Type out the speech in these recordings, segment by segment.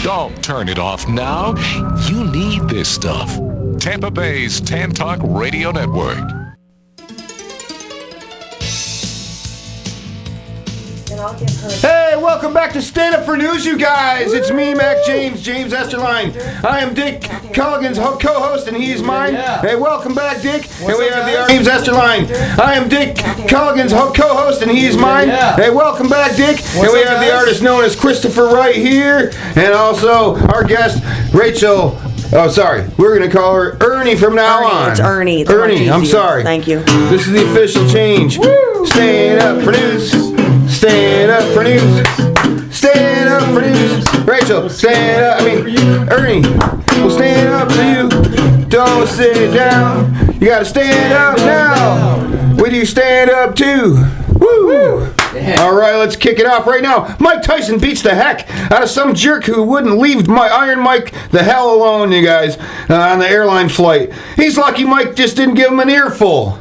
Don't turn it off now. You need this stuff. Tampa Bay's Tan Talk Radio Network. Hey, welcome back to Stand Up for News, you guys. It's me, Mac James Esterline. I am Dick Culligan's co-host, and he's mine. Hey, welcome back, Dick. And we have the James Esterline. I am Dick Culligan's co-host, and he's mine. Hey, welcome back, Dick. And we have the artist known as Christopher Wright here, and also our guest, Rachel. Oh, sorry. We're going to call her Ernie from now on. It's Ernie. Ernie, I'm sorry. Thank you. This is the official change. Stand up for news. Stand up for news. Stand up for news. Rachel, stand up. Ernie, we'll stand up for you. Don't sit down. You got to stand up now. With you stand up too. Woo! All right, let's kick it off right now. Mike Tyson beats the heck out of some jerk who wouldn't leave Iron Mike the hell alone, you guys, on the airline flight. He's lucky Mike just didn't give him an earful.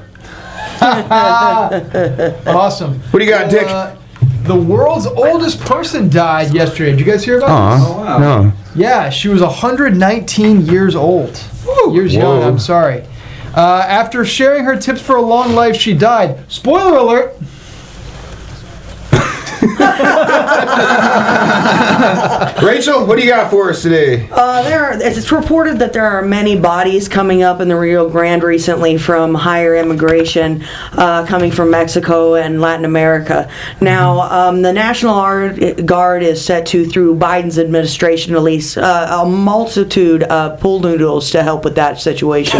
Awesome. What do you got, Dick? The world's oldest person died yesterday. Did you guys hear about this? Oh, wow. No. Yeah, she was 119 years old. Years young, I'm sorry. After sharing her tips for a long life, she died. Spoiler alert. Rachel, what do you got for us today? It's reported that there are many bodies coming up in the Rio Grande recently from higher immigration coming from Mexico and Latin America. Now, the National Guard is set to, through Biden's administration, release a multitude of pool noodles to help with that situation.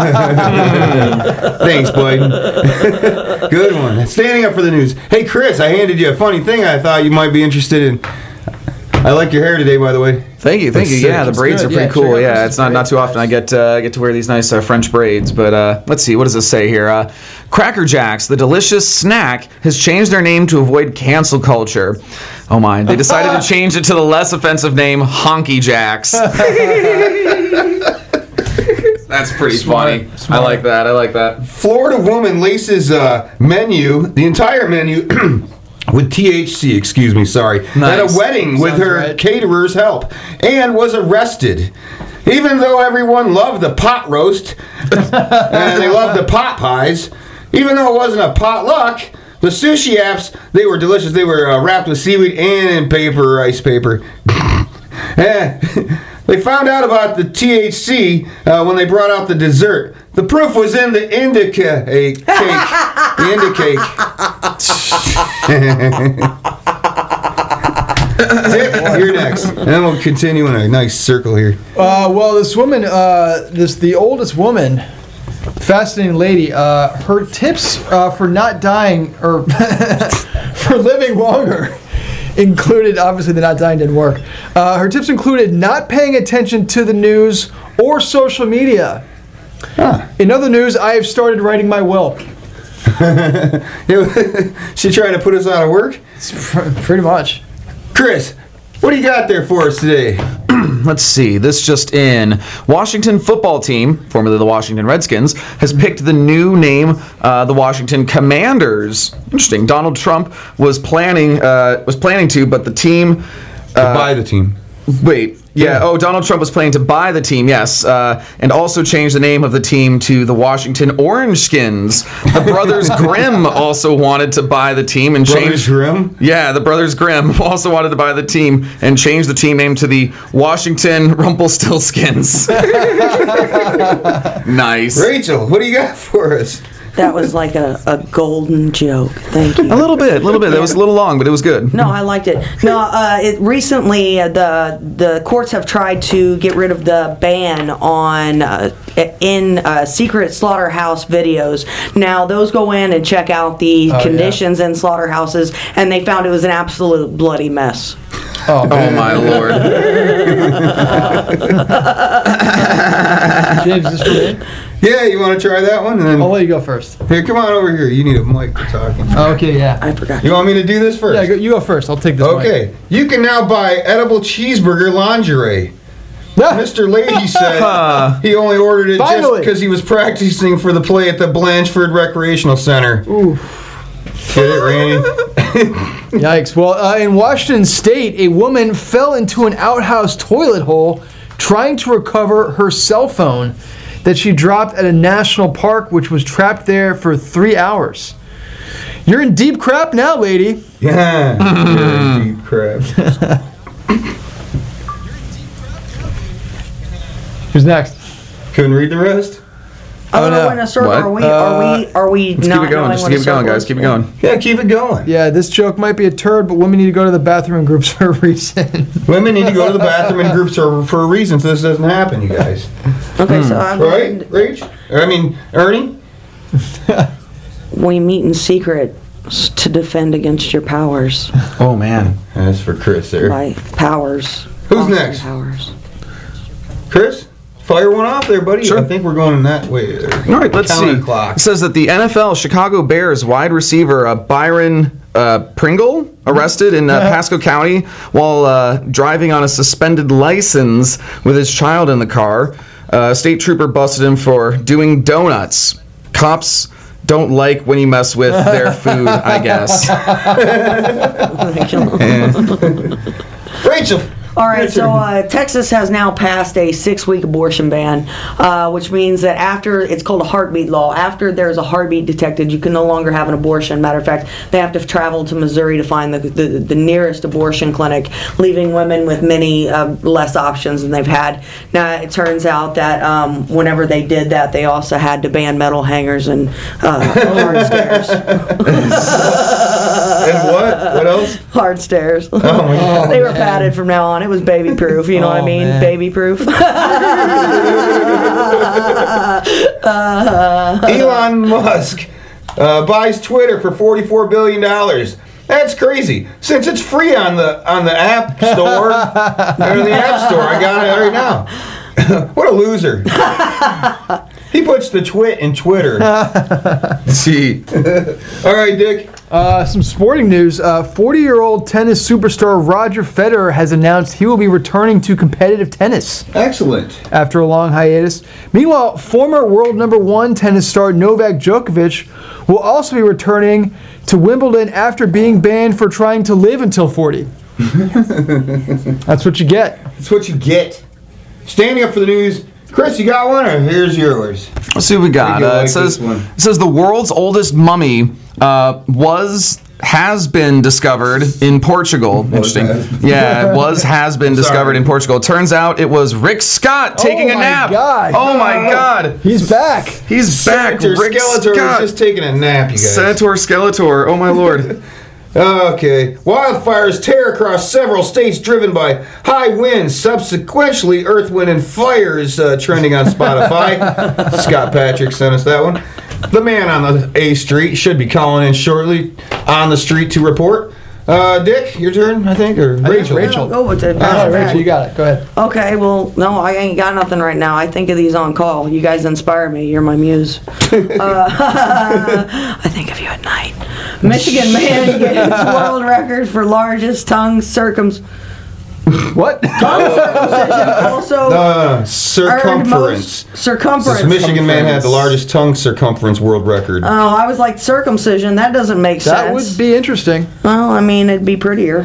Thanks, Biden. Good one. Standing up for the news. Hey, Chris, I handed you a funny thing I thought you might be interested in. I like your hair today, by the way. Thank you. Yeah, the braids are pretty cool. Yeah, it's not too often I get to wear these nice French braids. But let's see, what does this say here? Cracker Jacks, the delicious snack, has changed their name to avoid cancel culture. Oh my! They decided to change it to the less offensive name Honky Jacks. That's pretty funny. Smart. I like that. Florida woman laces the entire menu. With THC, at a wedding with her caterer's help, and was arrested. Even though everyone loved the pot roast, and they loved the pot pies, even though it wasn't a potluck, the sushi apps, they were delicious. They were wrapped with seaweed and in rice paper. They found out about the THC when they brought out the dessert. The proof was in the indica cake. The indica Dick, you're next. And then we'll continue in a nice circle here. Well, this woman, the oldest woman, fascinating lady, her tips for not dying or for living longer included, obviously the not dying didn't work. Her tips included not paying attention to the news or social media. In other news, I have started writing my will. She trying to put us out of work? Pretty much. Chris, what do you got there for us today? Let's see. This just in. Washington football team, formerly the Washington Redskins, has picked the new name, the Washington Commanders. Interesting. Donald Trump was planning to, but the team... buy the team. Wait. Yeah. Oh, Donald Trump was planning to buy the team, yes. And also change the name of the team to the Washington Orangeskins. The Brothers Grimm also wanted to buy the team and change... Grimm? Yeah, the Brothers Grimm also wanted to buy the team and change the team name to the Washington Rumpelstiltskins. Nice. Rachel, what do you got for us? That was like a golden joke. Thank you. A little bit. That was a little long, but it was good. No, I liked it. No, recently the courts have tried to get rid of the ban on secret slaughterhouse videos. Now those go in and check out the conditions in slaughterhouses, and they found it was an absolute bloody mess. Oh my Lord. James, is this for me? Yeah, you want to try that one? And then I'll let you go first. Here, come on over here. You need a mic for talking. Okay, yeah. I forgot. You want me to do this first? Yeah, you go first. I'll take this Okay. Mic. You can now buy edible cheeseburger lingerie. Mr. Lady said he only ordered it just because he was practicing for the play at the Blanchford Recreational Center. Ooh. Get it, Randy? Yikes. Well, in Washington State, a woman fell into an outhouse toilet hole trying to recover her cell phone that she dropped at a national park, which was trapped there for 3 hours. You're in deep crap now, lady. Yeah, you're in deep crap. Who's next? Couldn't read the rest? Oh, no. no, in a circle. What? Are we Let's not keep it going. knowing Just what keep a it going, circle guys. is? Keep it going. Yeah, keep it going. Yeah, this joke might be a turd, but women need to go to the bathroom in groups for a reason. Women need to go to the bathroom in groups for a reason, so this doesn't happen, you guys. Okay, so I'm Right, Rach? Ernie? we meet in secret to defend against your powers. Oh, man. That's for Chris there. By powers. Who's Awesome next? Powers. Chris? Fire one off there, buddy. Sure. I think we're going in that way there. All right, let's see. Counterclock. It says that the NFL Chicago Bears wide receiver Byron Pringle arrested in Pasco County while driving on a suspended license with his child in the car. State trooper busted him for doing donuts. Cops don't like when you mess with their food, I guess. Rachel. All right, so Texas has now passed a 6-week abortion ban, which means that after, it's called a heartbeat law, after there's a heartbeat detected, you can no longer have an abortion. Matter of fact, they have to travel to Missouri to find the nearest abortion clinic, leaving women with many less options than they've had. Now, it turns out that whenever they did that, they also had to ban metal hangers and hard stairs. And what? What else? Hard stairs. Oh, my God. They were padded from now on. It was baby proof, you know what I mean? man. Baby proof. Elon Musk buys Twitter for $44 billion. That's crazy. Since it's free on the App Store, or the App Store, I got it right now. What a loser. He puts the twit in Twitter. See. All right, Dick. Some sporting news. 40-year-old tennis superstar Roger Federer has announced he will be returning to competitive tennis Excellent. after a long hiatus. Meanwhile, former world #1 tennis star Novak Djokovic will also be returning to Wimbledon after being banned for trying to live until 40. That's what you get. That's what you get. Standing up for the news. Chris, you got one, or here's yours? Let's see what we got. I think you'll like It says this one. the world's oldest mummy has been discovered in Portugal. Interesting. Yeah, has been discovered in Portugal. Turns out it was Rick Scott taking a my nap. God. Oh my God. He's back. He's back. Senator Rick Skeletor Scott. was just taking a nap, you guys. Senator Skeletor. Oh my Lord. Okay. Wildfires tear across several states driven by high winds. Subsequently, Earth, Wind, and Fire is trending on Spotify. Scott Patrick sent us that one. The man on the A Street should be calling in shortly on the street to report. Dick, your turn, I think, or Rachel? Rachel. Go with it. Rachel, you got it. Go ahead. Okay, well, no, I ain't got nothing right now. I think of these on call. You guys inspire me. You're my muse. I think of you at night. Michigan man gets world record for largest tongue circumcision. What? Also earned Circumference. most circumference. This Michigan man had the largest tongue circumference world record. Oh, I was like circumcision. That doesn't make sense. That would be interesting. Well, I mean, it'd be prettier.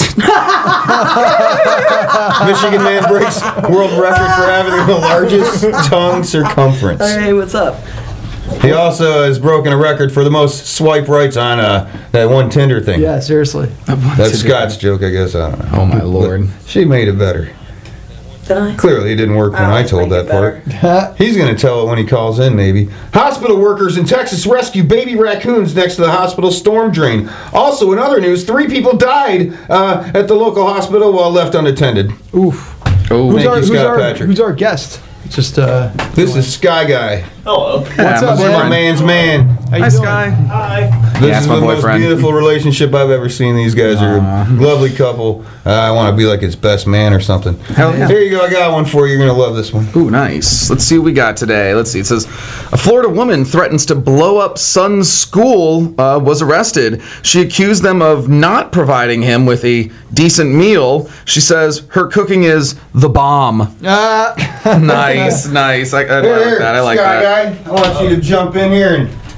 Michigan man breaks world record for having the largest tongue circumference. Hey, what's up? He also has broken a record for the most swipe rights on that one Tinder thing. Yeah, seriously. That's Scott's joke, I guess. I don't know. Oh my Lord. She made it better. Did I? Clearly, it didn't work when I told that part. He's going to tell it when he calls in, maybe. Hospital workers in Texas rescue baby raccoons next to the hospital storm drain. Also, in other news, 3 people died at the local hospital while left unattended. Oof. Oh, Thank you, Scott Patrick. Who's our guest? Just This is Sky Guy. Hello. What's up, This is my man? man's man. How you Hi, doing? Sky. Hi. This that's is my the most boyfriend. beautiful relationship I've ever seen. These guys are a lovely couple. I want to be like his best man or something. Hell yeah. Here you go. I got one for you. You're going to love this one. Ooh, nice. Let's see what we got today. Let's see. It says, a Florida woman threatens to blow up son's school, was arrested. She accused them of not providing him with a decent meal. She says her cooking is the bomb. Nice, nice. I like that. I like Sky that. Guy, I want you to jump in here and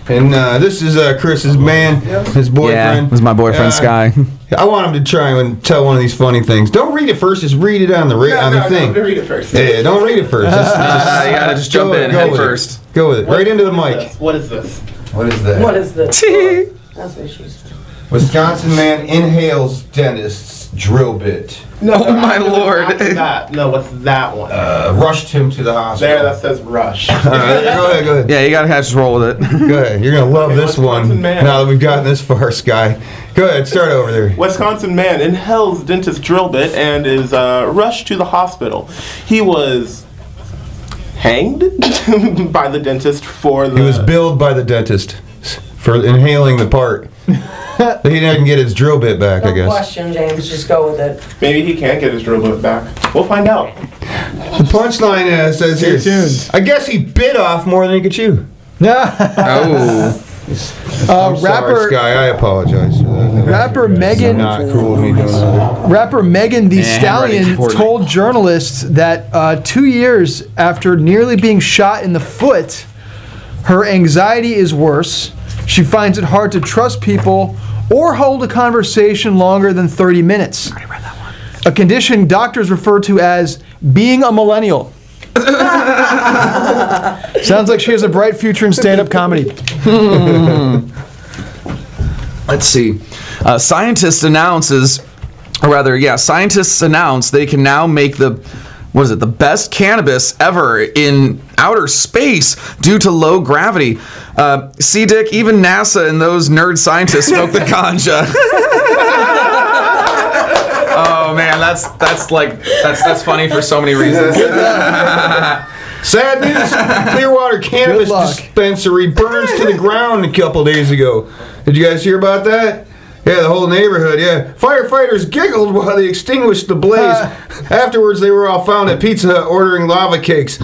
And this is Chris's man, his boyfriend. Yeah, this is my boyfriend, Sky. I want him to try and tell one of these funny things. Don't read it first, just read it on the thing. No, read it first. Yeah, don't read it first. You gotta just jump in head first. Go with it. Right into the mic. What is this? What is that? What is this? That's what she's. Wisconsin man inhales dentist's drill bit. No, my lord. No, what's that one? Rushed him to the hospital. There, that says rush. All right, go ahead. Yeah, you gotta just roll with it. Go ahead. You're gonna love this one. Wisconsin man. Now that we've gotten this far, Sky. Go ahead. Start over there. Wisconsin man inhales dentist drill bit and is rushed to the hospital. He was hanged by the dentist for the... He was billed by the dentist for inhaling the part. He didn't get his drill bit back, I guess. No question, James. Just go with it. Maybe he can't get his drill bit back. We'll find out. The punchline says Stay here. tuned. I guess he bit off more than he could chew. Oh. I'm rapper sorry, Sky. I apologize for that. Rapper Megan, Not cool of me doing that. rapper Megan Thee Man, Stallion important. told journalists that 2 years after nearly being shot in the foot, her anxiety is worse. She finds it hard to trust people or hold a conversation longer than 30 minutes. I read that one. A condition doctors refer to as being a millennial. Sounds like she has a bright future in stand-up comedy. Let's see. Scientists announce they can now make the best cannabis ever in outer space due to low gravity. See, Dick, even NASA and those nerd scientists smoke the ganja. Oh man, that's funny for so many reasons. Sad news. Clearwater Cannabis Dispensary burns to the ground a couple days ago. Did you guys hear about that? Yeah, the whole neighborhood, yeah. Firefighters giggled while they extinguished the blaze. Afterwards, they were all found at Pizza Hut ordering lava cakes.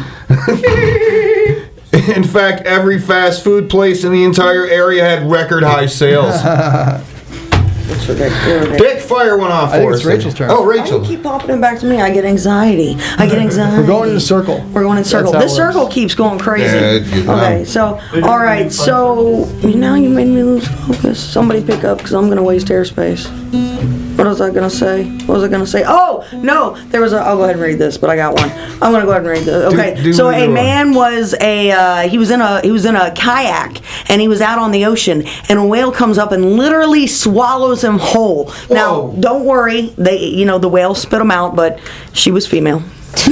In fact, every fast food place in the entire area had record high sales. Big fire went off for us. I think it's Rachel's turn. Oh, Why Rachel. do you keep popping it back to me? I get anxiety. We're going in a circle. We're going in a circle. That's how This it circle works. keeps going crazy. Yeah, Okay, so, all right, so now you made me lose focus. Somebody pick up because I'm going to waste airspace. What was I going to say? What was I going to say? Oh, no, I'll go ahead and read this, but I got one. I'm going to go ahead and read this. Okay, do so the a one. man was he was in a kayak and he was out on the ocean and a whale comes up and literally swallows him whole. Now, Whoa. don't worry, the whale spit him out, but she was female.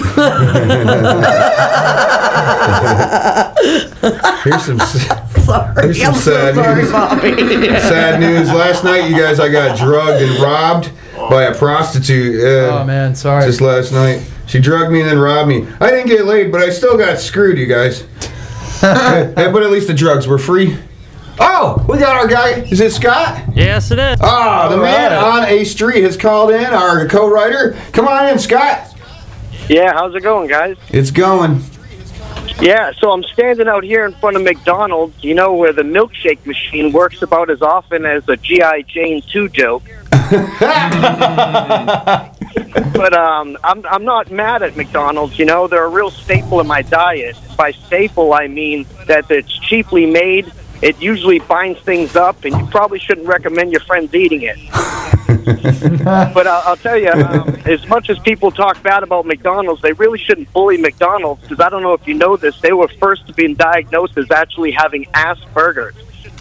Here's some Sorry, There's some I'm so sad sorry, news. Bobby. sad news. Last night, you guys, I got drugged and robbed by a prostitute. Oh man, sorry. Just last night. She drugged me and then robbed me. I didn't get laid, but I still got screwed, you guys. Hey, but at least the drugs were free. Oh, we got our guy. Is it Scott? Yes, it is. Ah, the man on A Street has called in, our co-writer. Come on in, Scott. Yeah, how's it going, guys? It's going. Yeah, so I'm standing out here in front of McDonald's, where the milkshake machine works about as often as a G.I. Jane 2 joke. But I'm not mad at McDonald's, they're a real staple in my diet. By staple, I mean that it's cheaply made, it usually binds things up, and you probably shouldn't recommend your friends eating it. But I'll tell you, as much as people talk bad about McDonald's, they really shouldn't bully McDonald's, because I don't know if you know this, they were first to be diagnosed as actually having Asperger's.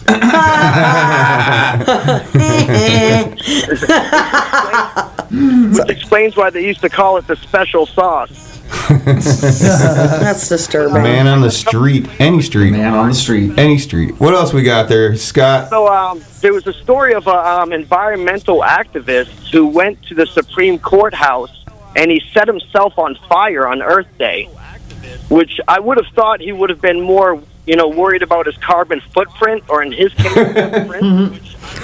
Which explains why they used to call it the special sauce. That's disturbing. Man on the street. Any street. Man on the street. Any street. What else we got there, Scott? So there was a story of an environmental activist who went to the Supreme Court house and he set himself on fire on Earth Day, which I would have thought he would have been more, worried about his carbon footprint, or in his case, footprint.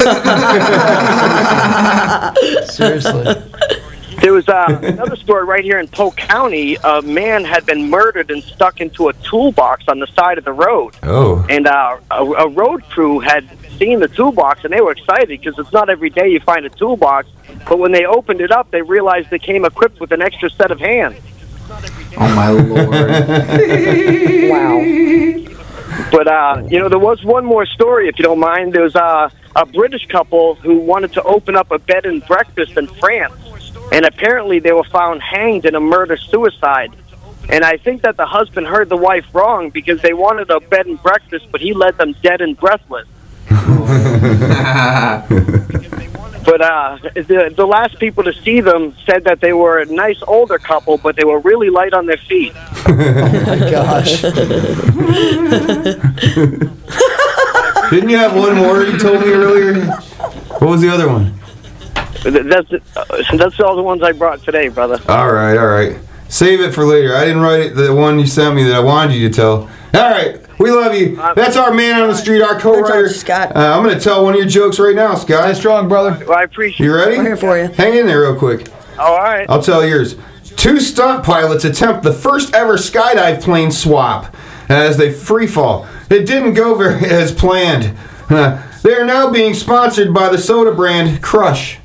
Seriously. There was another story right here in Polk County. A man had been murdered and stuck into a toolbox on the side of the road. Oh. And a road crew had seen the toolbox, and they were excited because it's not every day you find a toolbox. But when they opened it up, they realized they came equipped with an extra set of hands. Oh my lord. Wow. But, there was one more story, if you don't mind. There was a British couple who wanted to open up a bed and breakfast in France. And apparently they were found hanged in a murder-suicide. And I think that the husband heard the wife wrong because they wanted a bed and breakfast, but he led them dead and breathless. But the last people to see them said that they were a nice older couple, but they were really light on their feet. Oh my gosh. Didn't you have one more you told me earlier? What was the other one? That's all the ones I brought today, brother. All right. Save it for later. I didn't write it, the one you sent me that I wanted you to tell. All right. We love you. That's our man on the street, our co-writer. Scott. I'm going to tell one of your jokes right now, Scott. Stay strong, brother. Well, I appreciate it. You ready? We're here for you. Hang in there real quick. All right. I'll tell yours. 2 stunt pilots attempt the first ever skydive plane swap as they free fall. It didn't go very as planned. They are now being sponsored by the soda brand Crush.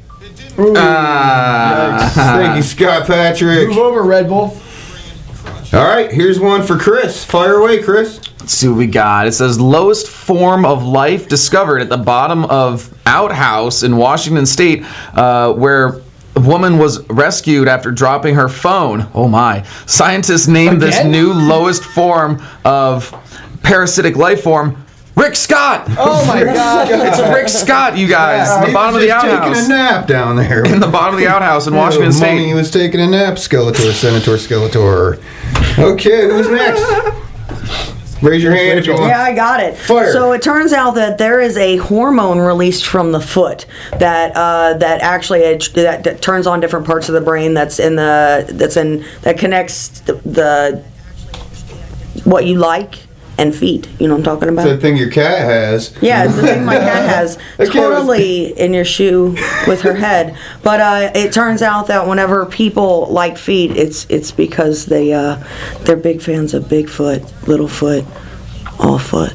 Thank you, Scott Patrick. Move over, Red Bull. All right, here's one for Chris. Fire away, Chris. Let's see what we got. It says lowest form of life discovered at the bottom of outhouse in Washington State, where a woman was rescued after dropping her phone. Oh my. Scientists named this new lowest form of parasitic life form Rick Scott. Oh my God. It's Rick Scott, you guys. Yeah, in the bottom of the outhouse. Taking a nap down there. In the bottom of the outhouse in Washington State. He was taking a nap. Skeletor, Senator, Skeletor. Okay, who's next? Raise your hand if you want. Yeah, I got it. Fire. So it turns out that there is a hormone released from the foot that that turns on different parts of the brain that connects the what you like and feet. You know what I'm talking about? It's that thing your cat has. Yeah, it's the thing my cat has. Totally in your shoe with her head. But it turns out that whenever people like feet, it's because they're big fans of Bigfoot, Littlefoot, Allfoot.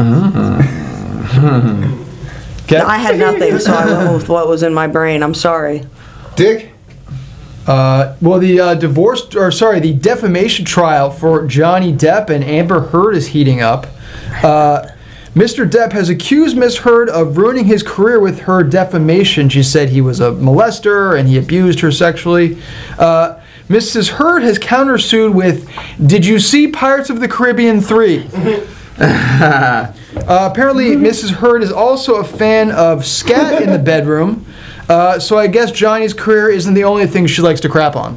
Okay. I had nothing, so I went with what was in my brain. I'm sorry. Dick? Well, the defamation trial for Johnny Depp and Amber Heard is heating up. Mr. Depp has accused Ms. Heard of ruining his career with her defamation. She said he was a molester and he abused her sexually. Mrs. Heard has countersued with, "Did you see Pirates of the Caribbean 3?" Apparently, Mrs. Heard is also a fan of scat in the bedroom. So I guess Johnny's career isn't the only thing she likes to crap on.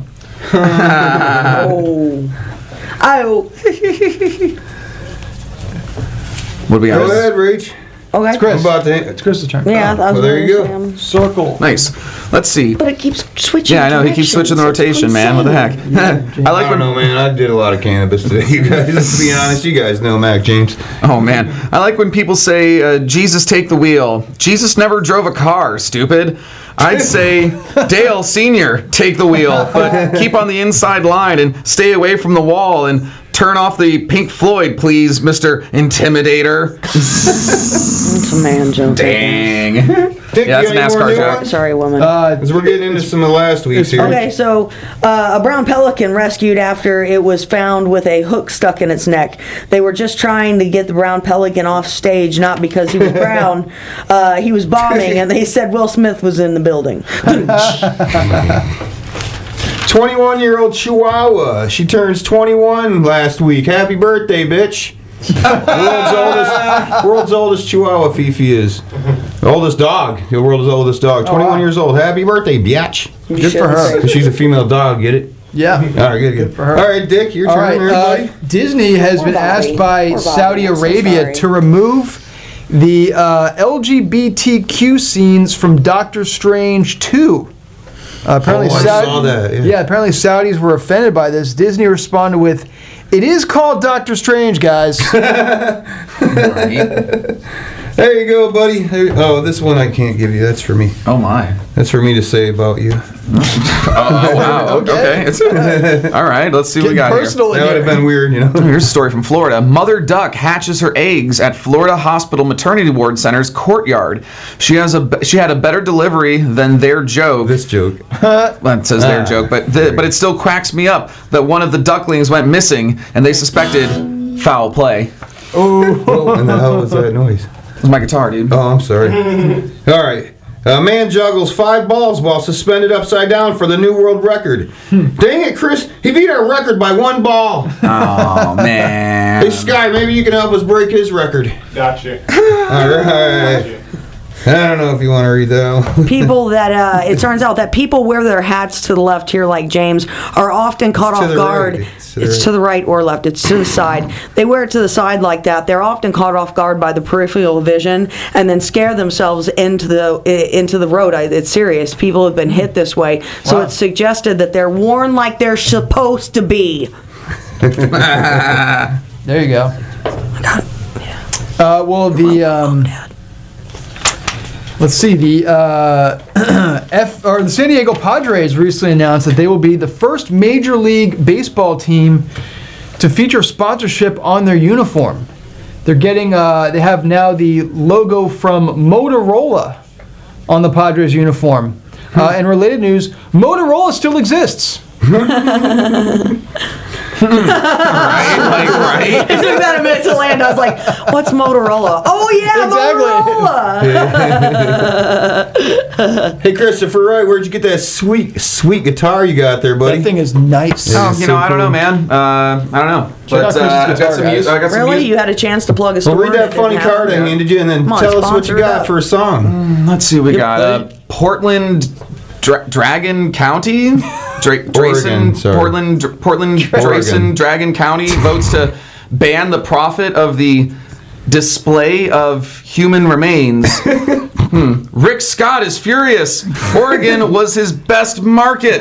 What do we got? Go ahead, Rach. Okay. It's Chris. It's Chris's turn. Yeah, that was there you go. Sam. Circle. Nice. Let's see. But it keeps switching. Yeah, I know. He keeps switching the rotation, man. What the heck? I like I don't know, man. I did a lot of cannabis today. You guys, let's be honest. You guys know Mac James. Oh, man. I like when people say, Jesus, take the wheel. Jesus never drove a car, stupid. I'd say, Dale Sr., take the wheel, but keep on the inside line and stay away from the wall and turn off the Pink Floyd, please, Mr. Intimidator. It's a man joke. Dang. Dick, Yeah, that's you a got any more NASCAR new joke. ones? Sorry, woman. Because we're getting into some of the last week's here. Okay, so a brown pelican rescued after it was found with a hook stuck in its neck. They were just trying to get the brown pelican off stage, not because he was brown. He was bombing, and they said Will Smith was in the building. 21-year-old Chihuahua. She turns 21 last week. Happy birthday, bitch. World's oldest Chihuahua Fifi is. The oldest dog. The world's oldest dog. 21 years old. Happy birthday, biatch. Good for her. She's a female dog, get it? Yeah. All right, good. for her. All right, Dick, your All turn, right. everybody. Disney has been Bobby. asked by Poor Bobby, Saudi I'm so Arabia sorry. to remove the LGBTQ scenes from Doctor Strange 2. Apparently, I saw that. Yeah. apparently Saudis were offended by this. Disney responded with, "It is called Doctor Strange, guys." There you go, buddy. This one I can't give you. That's for me. Oh, my. That's for me to say about you. Oh, wow. Okay. All right. Let's see what we got here. Personal in That would have here. been weird, you know. Here's a story from Florida. Mother duck hatches her eggs at Florida Hospital Maternity Ward Center's courtyard. She had a better delivery than their joke. This joke. Well, it says their joke, but it still cracks me up that one of the ducklings went missing and they suspected foul play. What in the hell was that noise? It's my guitar, dude. Oh, I'm sorry. All right. A man juggles 5 balls while suspended upside down for the new world record. Dang it, Chris. He beat our record by 1 ball. Oh, man. Hey, Sky, maybe you can help us break his record. Gotcha. All right. I don't know if you want to read that one. People that, it turns out that people wear their hats to the left here, like James, are often caught off guard. It's to the right or left. It's to the side. They wear it to the side like that. They're often caught off guard by the peripheral vision and then scare themselves into the road. It's serious. People have been hit this way. So it's suggested that they're worn like they're supposed to be. There you go. Well, the let's see. The the San Diego Padres recently announced that they will be the first Major League Baseball team to feature sponsorship on their uniform. They're getting. They have now the logo from Motorola on the Padres uniform. And related news: Motorola still exists. Right. It took that a minute to land. I was like, what's Motorola? Oh, yeah, Motorola. Hey, Christopher Wright, where'd you get that sweet guitar you got there, buddy? That thing is nice. Oh, I don't know, man. I don't know. But I've got some music. Really? You had a chance to plug a story? Well, read that funny card I handed you and then tell us what you got for a song. Let's see. We got Portland Dragon County? Drayson, Portland Drayson Dragon County votes to ban the profit of the display of human remains. Rick Scott is furious. Oregon was his best market.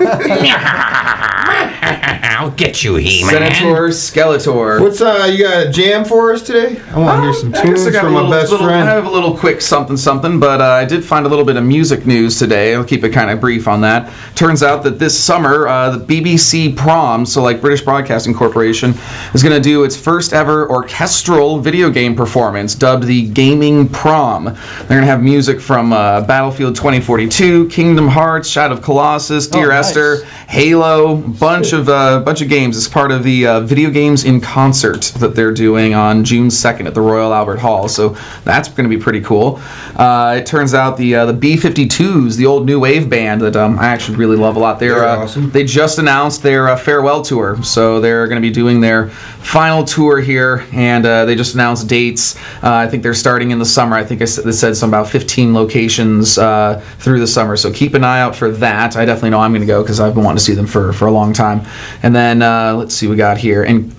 I'll get you, He-Man. Senator Skeletor. What's you got a jam for us today? I want to hear some tunes from my best friend. I have a little quick something, but I did find a little bit of music news today. I'll keep it kind of brief on that. Turns out that this summer, the BBC Prom, so like British Broadcasting Corporation, is going to do its first ever orchestral video game performance, dubbed the Gaming Prom. They're going to have music from Battlefield 2042, Kingdom Hearts, Shadow of Colossus, Dear Esther, Halo, bunch of games as part of the Video Games in Concert that they're doing on June 2nd at the Royal Albert Hall. So that's going to be pretty cool. It turns out the B-52s, the old new wave band that I actually really love a lot, they're awesome. They just announced their farewell tour. So they're going to be doing their final tour here, and they just announced dates. I think they're starting in the summer. I think they said some about 15 locations through the summer. So keep an eye out for that. I definitely know I'm going to go because I've been wanting to see them for a long time. And then let's see, we got here, and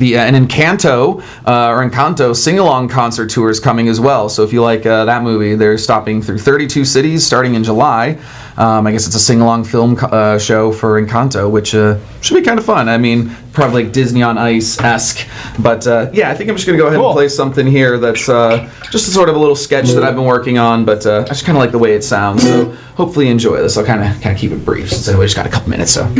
Encanto sing-along concert tour is coming as well. So if you like that movie, they're stopping through 32 cities starting in July. I guess it's a sing-along film show for Encanto, which should be kind of fun. I mean, probably like Disney on Ice-esque. But yeah, I think I'm just going to go ahead and play something here that's just a sort of a little sketch that I've been working on, but I just kind of like the way it sounds. So hopefully you enjoy this. I'll kind of keep it brief since we just got a couple minutes. So.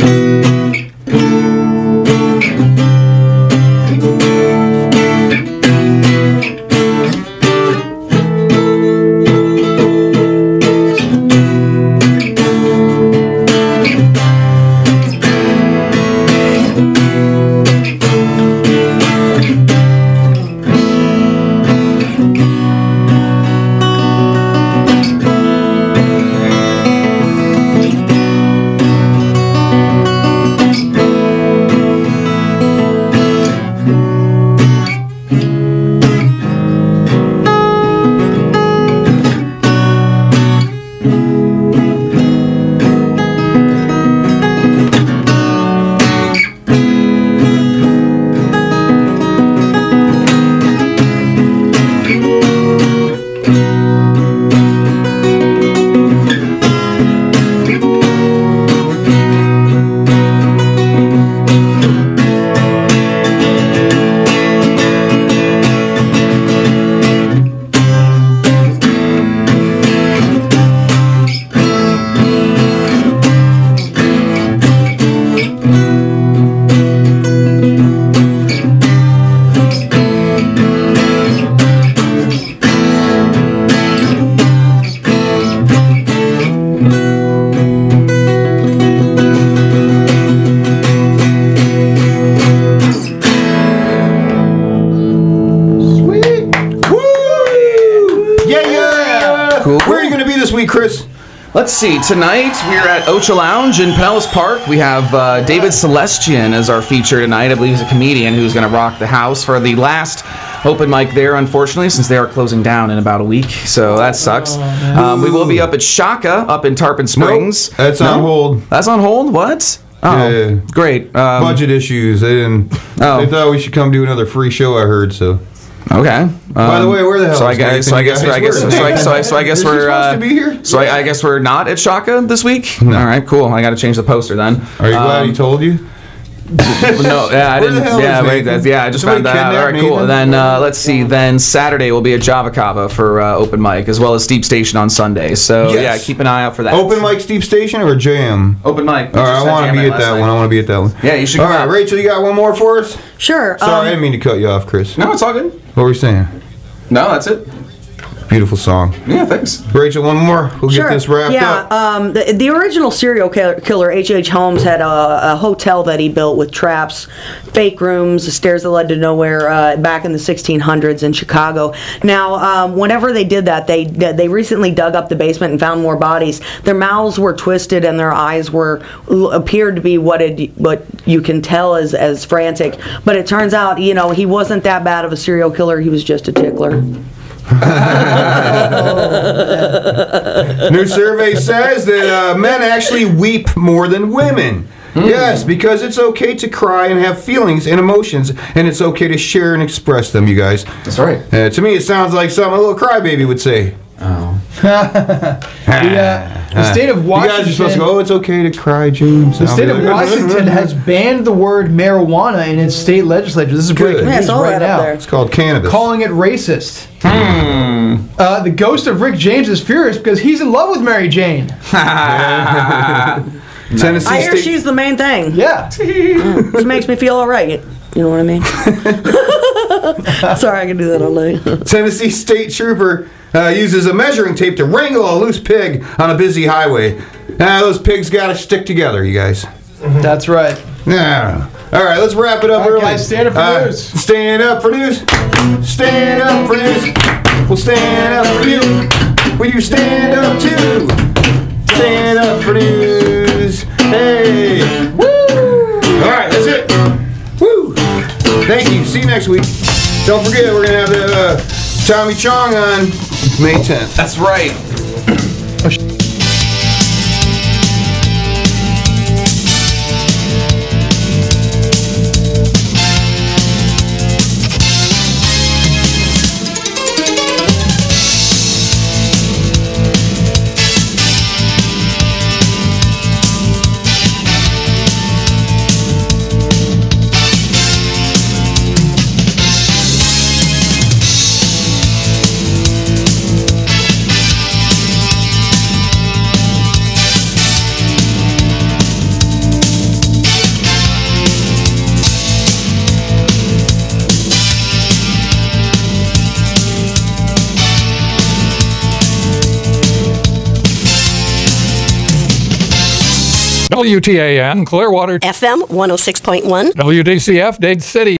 Let's see. Tonight we're at Ocha Lounge in Pinellas Park. We have David Celestian as our feature tonight. I believe he's a comedian who's going to rock the house for the last open mic there, unfortunately, since they are closing down in about a week. So that sucks. We will be up at Shaka up in Tarpon Springs. Nope, that's on hold. That's on hold? What? Oh, yeah. Great. Budget issues. They didn't. They thought we should come do another free show. I heard so. Okay. By the way, where the hell? I guess we're not at Shaka this week. No. All right, cool. I got to change the poster then. Are you glad he told you? No, yeah, I Where the didn't. hell Yeah, is wait, Nathan? I just found that out. All right, cool. Nathan? Then let's see. Then Saturday will be at Java Kava for open mic, as well as Steep Station on Sunday. So Yes. yeah, keep an eye out for that. Open mic, Steep Station, or Jam? Open mic. All right, I want to be at that one. Yeah, you should. All right, Rachel, you got one more for us? Sure. Sorry, I didn't mean to cut you off, Chris. No, it's all good. What were you saying? No, that's it. Beautiful song. Yeah, thanks. Rachel, one more. We'll get this wrapped up. The original serial killer, H.H. Holmes, had a hotel that he built with traps, fake rooms, stairs that led to nowhere back in the 1600s in Chicago. Now, whenever they did that, they recently dug up the basement and found more bodies. Their mouths were twisted and their eyes appeared to be what you can tell as frantic. But it turns out, he wasn't that bad of a serial killer. He was just a tickler. New survey says that men actually weep more than women. Yes, because it's okay to cry and have feelings and emotions, and it's okay to share and express them, you guys. That's right. To me, it sounds like something a little crybaby would say. Oh. The state of Washington. You guys are supposed to go, it's okay to cry, James. The state of Washington has banned the word marijuana in its state legislature. This is breaking news right now. It's called cannabis. Calling it racist. The ghost of Rick James is furious because he's in love with Mary Jane. Tennessee I hear she's the main thing. Yeah. Which makes me feel all right. You know what I mean? Sorry, I can do that all day. Tennessee state trooper uses a measuring tape to wrangle a loose pig on a busy highway. Those pigs got to stick together, you guys. That's right. Yeah. All right, let's wrap it up early. Guys, stand up for news. Stand up for news. Stand up for news. We'll stand up for you. We do stand up too. Stand up for news. Hey. Woo! All right, that's it. Woo! Thank you. See you next week. Don't forget, we're going to have the Tommy Chong on May 10th. That's right. WTAN, Clearwater. FM 106.1. WDCF, Dade City.